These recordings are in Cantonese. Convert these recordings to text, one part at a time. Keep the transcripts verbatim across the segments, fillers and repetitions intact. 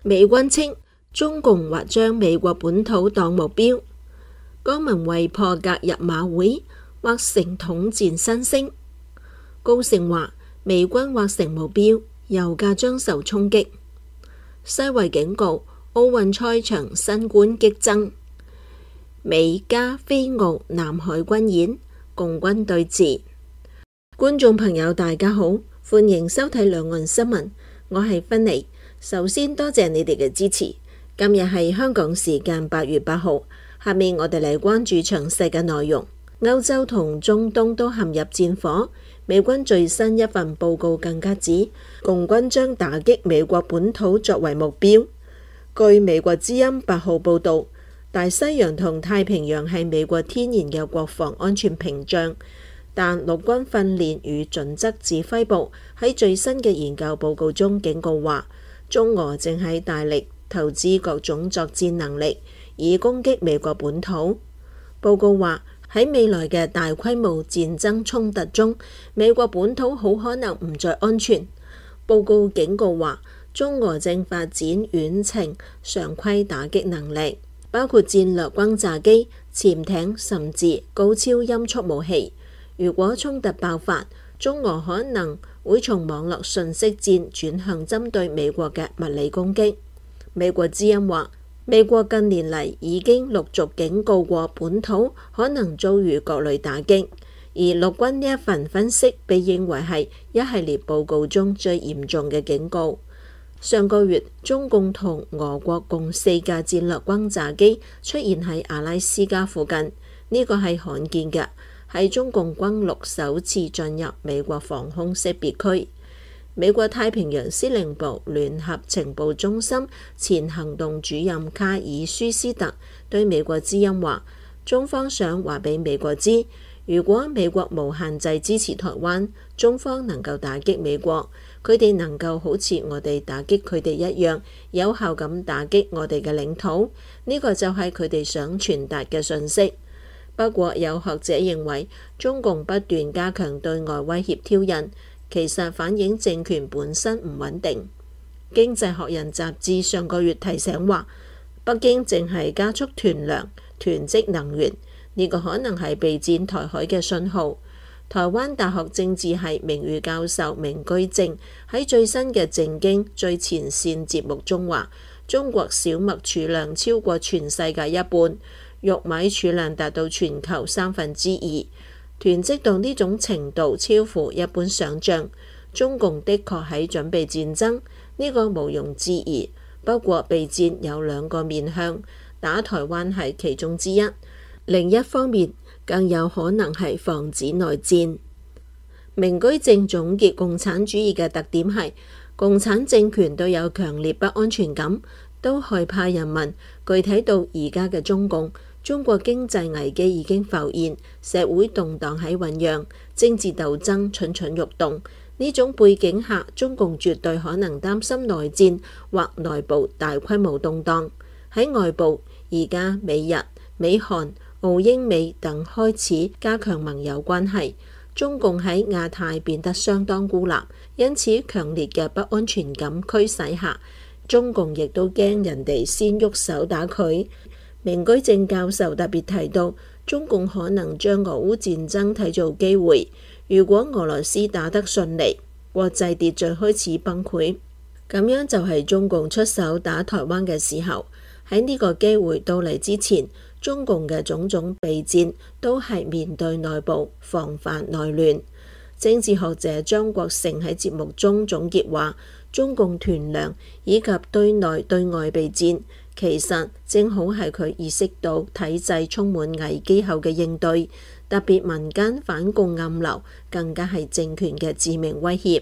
美軍稱中共或將美國本土當目標，江文蔚破格入馬會，或成統戰新星。高盛話美軍或成目標，油價將受衝擊。世衛警告奧運賽場新冠激增。美加菲澳南海軍演，共軍對峙。觀眾朋友大家好，歡迎收睇兩岸新聞，我係芬妮。首先多謝你哋嘅支持。今日係香港時間八月八號，下面我哋嚟關注詳細嘅內容。歐洲同中東都陷入戰火，美軍最新一份報告更加指，共軍將打擊美國本土作為目標。據美國之音八號報道，大西洋同太平洋係美國天然嘅國防安全屏障。但陸軍訓練與準則指揮部喺最新嘅研究報告中警告話，中俄正喺大力投資各種作戰能力，以攻擊美國本土。報告話喺未來嘅大規模戰爭衝突中，美國本土好可能唔再安全。報告警告話，中俄正發展遠程常規打擊能力，包括戰略轟炸機、潛艇，甚至高超音速武器。如果衝突爆發，中俄可能會從網絡信息戰轉向針對美國嘅物理攻擊。美國之音話，美國近年嚟已經陸續警告過本土可能遭遇各類打擊，而陸軍呢一份分析被認為係一系列報告中最嚴重嘅警告。上個月，中共同俄國共四架戰略轟炸機出現喺阿拉斯加附近，呢個係罕見嘅。係中共軍陸首次進入美國防空識別區。美國太平洋司令部聯合情報中心前行動主任卡爾舒斯特對美國之音話，中方想話俾美國知，如果美國無限制支持台灣，中方能夠打擊美國，佢哋能夠好似我哋打擊佢哋一樣，有效咁打擊我哋嘅領土。呢個就係佢哋想傳達嘅訊息。不過有學者認為，中共不斷加強對外威脅挑釁，其實反映政權本身唔穩定。經濟學人雜誌上個月提醒話，北京正係加速囤糧、囤積能源，呢個可能係備戰台海嘅信號。台灣大學政治系名譽教授明居正喺最新嘅政經最前線節目中話，中國小麥儲量超過全世界一半。玉米儲量達到全球三分之二，囤積到呢種程度超乎一般想象。中共的確喺準備戰爭，呢個毋庸置疑。不過備戰有兩個面向，打台灣係其中之一，另一方面更有可能係防止內戰。明居正總結共產主義嘅特點係，共產政權都有強烈不安全感，都害怕人民。具體到而家嘅中共，中國經濟危機已經浮現，社會動盪喺醖釀，政治鬥爭蠢蠢欲動。呢種背景下，中共絕對可能擔心內戰或內部大規模動盪。喺外部，而家美日、美韓、澳英美等開始加強盟友關係，中共喺亞太變得相當孤立，因此強烈嘅不安全感驅使下，中共亦都驚人哋先喐手打佢。明居正教授特別提到，中共可能將俄烏戰爭睇做機會。如果俄羅斯打得順利，國際秩序開始崩潰，咁樣就係中共出手打台灣嘅時候。喺呢個機會到嚟之前，中共嘅種種備戰都係面對內部，防範內亂。政治學者張國成喺節目中總結話，中共囤糧以及對內對外備戰，其實正好係佢意識到體制充滿危機後嘅應對，特別民間反共暗流更加係政權嘅致命威脅。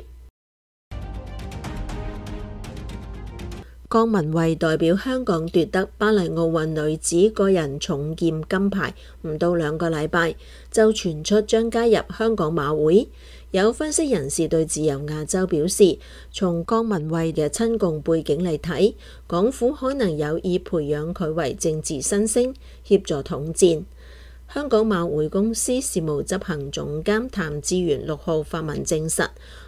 江文蔚代表香港奪得巴黎奧運女子個人重劍金牌，唔到兩個禮拜就傳出將加入香港馬會。有分析人士對自由亞洲表示，從江文蔚嘅親共背景嚟睇，港府可能有意培養佢為政治新星，協助統戰。香港馬會公司事務執行總監譚志源六號發文證實，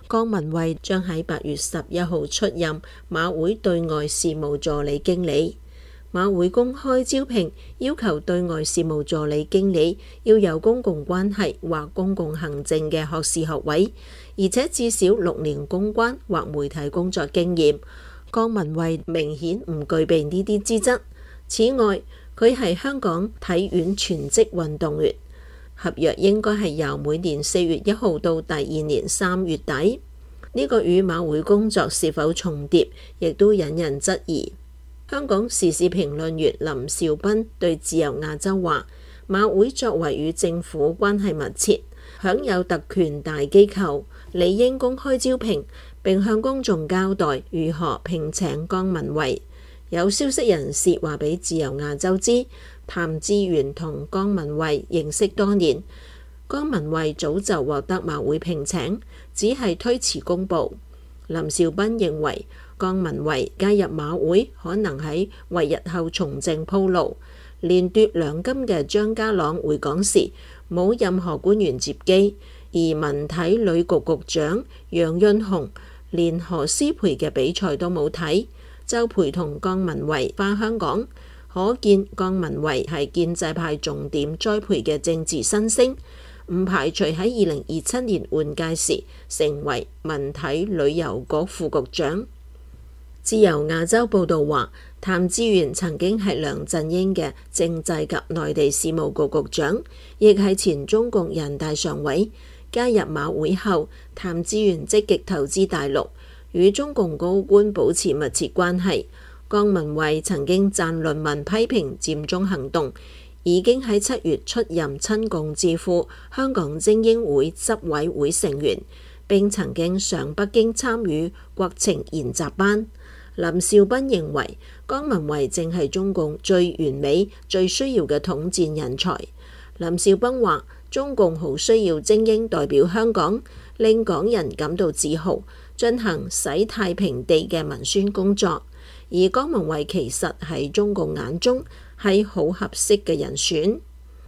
江文慧將喺八月十一號出任馬會對外事務助理經理。馬會公開招聘，要求對外事務助理經理要有公共關係或公共行政嘅學士學位，而且至少六年公關或媒體工作經驗。江文慧明顯唔具備呢啲資質。此外，佢係香港體院全職運動員，合約應該係由每年四月一號到第二年三月底。呢個與馬會工作是否重疊，亦都引人質疑。香港時事評論員林兆斌對自由亞洲話：馬會作為與政府關係密切、享有特權大機構，理應公開招聘並向公眾交代如何聘請江文慧。有消息人士話俾自由亞洲知，譚志源同江文慧認識多年，江文慧早就獲得馬會聘請，只係推遲公佈。林兆斌認為江文慧加入馬會可能係為日後從政鋪路。連奪兩金嘅張家朗回港時冇任何官員接機，而文體旅局局長楊潤雄連何詩蓓嘅比賽都冇睇，就陪同江文慧返香港，可見江文慧係建制派重點栽培嘅政治新星，唔排除喺二零二七年換屆時成為文體旅遊局副局長。自由亞洲報導話，譚志源曾經係梁振英嘅政制及內地事務局局長，亦係前中共人大常委。加入馬會後，譚志源積極投資大陸，與中共高官保持密切關係。江文慧曾經撰論文批評佔中行動，已經喺七月出任親共智庫香港精英會執委會成員，並曾經上北京參與國情研習班。林兆斌認為江文慧正係中共最完美、最需要嘅統戰人才。林兆斌話：中共好需要精英代表香港，令港人感到自豪，進行洗太平地嘅文宣工作。而江文慧其實喺中共眼中係好合適嘅人選。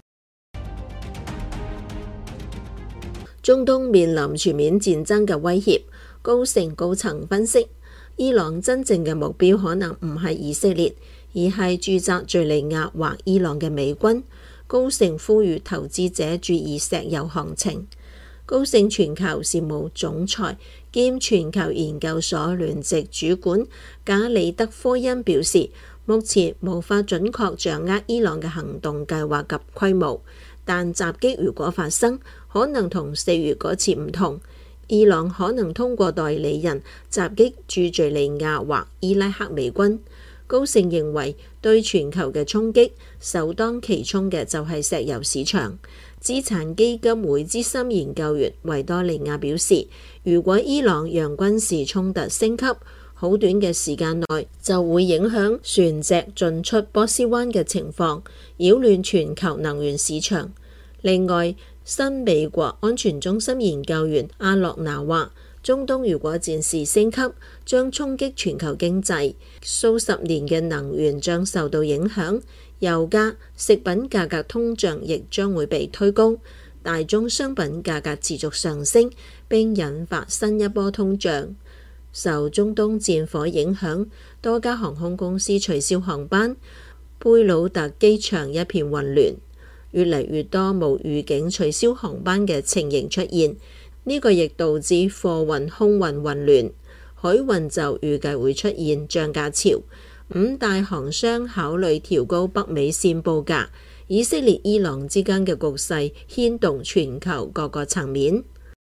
中東面臨全面戰爭嘅威脅，高盛高層分析，伊朗真正嘅目標可能唔係以色列，而係駐紮敘利亞或伊朗嘅美軍。高盛呼籲投資者注意石油行情。高盛全球事務總裁兼全球研究所聯席主管賈里德科恩表示，目前無法準確掌握伊朗嘅行動計劃及規模，但襲擊如果發生，可能同四月嗰次唔同。伊朗可能通過代理人襲擊駐敘利亞或伊拉克美軍。高盛認為對全球嘅衝擊首當其衝嘅就係石油市場。資產基金會資深研究員維多利亞表示，如果伊朗讓軍事衝突升級，好短嘅時間內就會影響船隻進出波斯灣嘅情況，擾亂全球能源市場。另外，新美國安全中心研究員阿洛拿話，中東如果戰事升級，將衝擊全球經濟，數十年嘅能源將受到影響，油價、食品價格通脹亦將會被推高，大宗商品價格持續上升，並引發新一波通脹。受中東戰火影響，多家航空公司取消航班，貝魯特機場一片混亂。越嚟越多無預警取消航班嘅情形出現，呢、這個亦導致貨運空運混亂，海運就預計會出現漲價潮。五大航商考慮調高北美線報價。以色列伊朗之間嘅局勢牽動全球各個層面。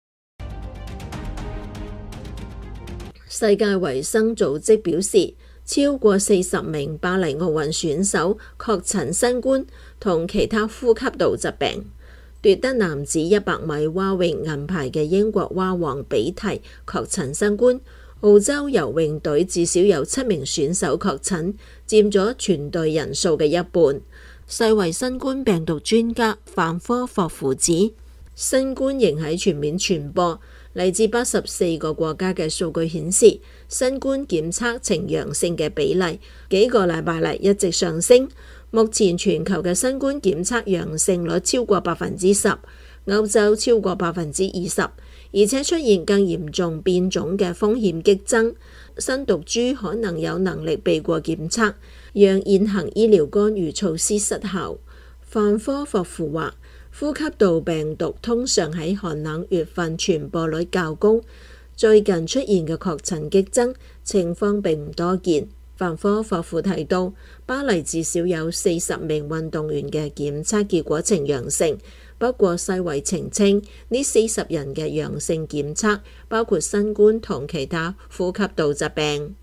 世界衛生組織表示，超過四十名巴黎奧運選手確診新冠同其他呼吸道疾病。奪得男子一百米蛙泳銀牌嘅英國蛙王比提確診新冠。澳洲游泳隊至少有七名選手確診，佔咗全隊人數嘅一半。世衛新冠病毒專家范科霍夫指，新冠仍喺全面傳播。嚟自八十四個國家嘅數據顯示，新冠檢測呈陽性嘅比例幾個禮拜嚟一直上升。目前全球嘅新冠檢測陽性率超過百分之十，歐洲超過百分之二十， 而且出現更嚴重變種嘅風險激增。新毒株可能有能力避過檢測，讓現行醫療干預措施失效。范科霍夫話：呼吸道病毒通常喺寒冷月份傳播率較高，最近出現嘅確診激增情況並唔多見。范科霍夫提到，巴黎至少有四十名運動員嘅檢測結果呈陽性，不過世衛澄清呢四十人嘅陽性檢測包括新冠同其他呼吸道疾病。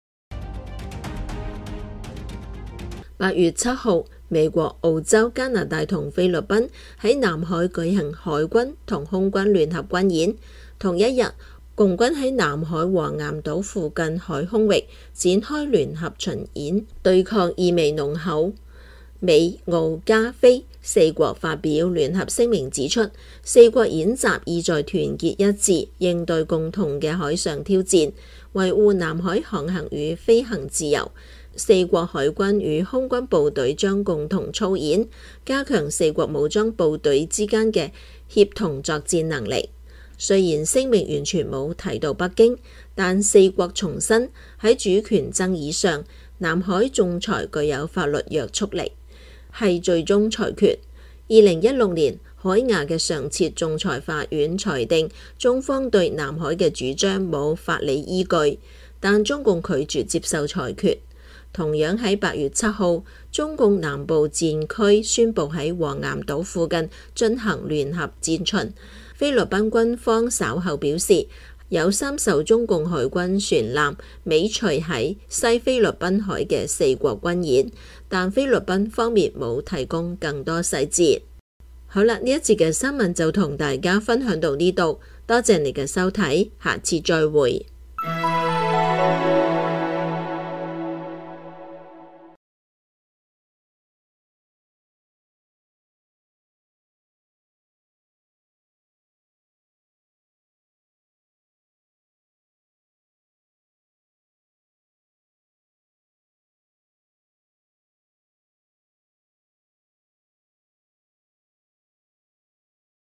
八月七號，美國、澳洲、加拿大同菲律賓喺南海舉行海軍同空軍聯合軍演。同一日，共軍喺南海黃岩島附近海空域展開聯合巡演，對抗意味濃厚。美、澳、加、菲四國發表聯合聲明指出，四國演習意在團結一致，應對共同嘅海上挑戰，維護南海航行與飛行自由。四國海軍與空軍部隊將共同操演，加強四國武裝部隊之間嘅協同作戰能力。雖然聲明完全冇提到北京，但四國重申喺主權爭議上，南海仲裁具有法律約束力，係最終裁決。二零一六年，海牙嘅常設仲裁法院裁定中方對南海嘅主張冇法理依據，但中共拒絕接受裁決。同樣喺八月七號，中共南部戰區宣布喺黃岩島附近進行聯合戰巡。菲律賓軍方稍後表示，有三艘中共海軍船艦尾隨喺西菲律賓海嘅四國軍演，但菲律賓方面冇提供更多細節。好啦，呢一節嘅新聞就同大家分享到呢度，多謝你嘅收睇，下次再會。